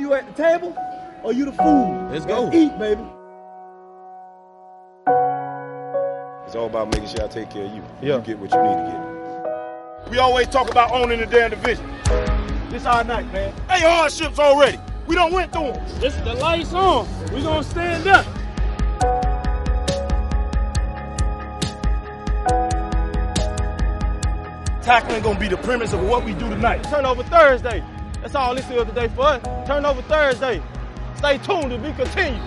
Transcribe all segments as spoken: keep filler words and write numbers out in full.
you at the table or you the food? Let's go. Let's eat, baby. It's all about making sure I take care of you. Yeah. You get what you need to get. We always talk about owning the damn division. This our night, man. Hey, hardships already. We done went through them. This is the lights on. We gonna stand up. Tackling gonna be the premise of what we do tonight. Turnover Thursday. That's all this is today for us. Turnover Thursday. Stay tuned to be continued.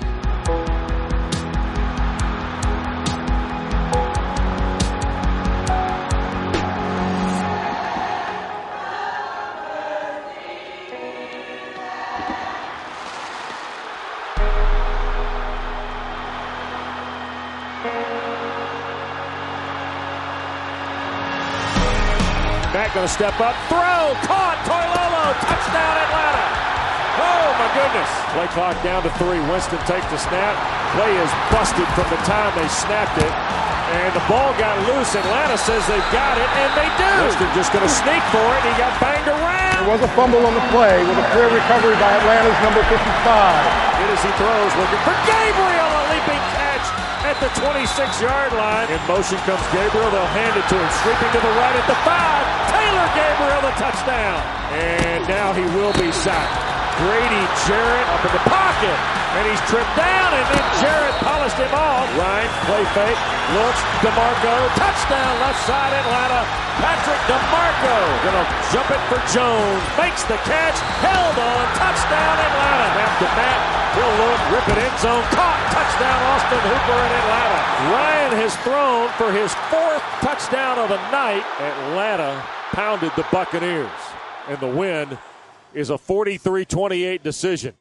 Matt going to step up, throw, caught, Toilolo, touchdown Atlanta. Oh my goodness. Play clock down to three. Winston takes the snap. Play is busted from the time they snapped it. And the ball got loose. Atlanta says they've got it, and they do. Winston just going to sneak for it. He got banged around. There was a fumble on the play with a clear recovery by Atlanta's number fifty-five. It as he throws, looking for Gabriel, a leaping catch at the twenty-six-yard line. In motion comes Gabriel. They'll hand it to him. Sweeping to the right at the five. Taylor Gabriel, the touchdown. And now he will be sacked. Grady Jarrett up in the pocket. And he's tripped down, and then Jarrett polished him off. Ryan, play fake, looks, DeMarco, touchdown, left side Atlanta. Patrick DeMarco gonna jump it for Jones, makes the catch, held on, touchdown Atlanta. Snap to Matt, he'll look, rip it end zone, caught, touchdown Austin Hooper in Atlanta. Ryan has thrown for his fourth touchdown of the night. Atlanta pounded the Buccaneers, and the win is a forty-three twenty-eight decision.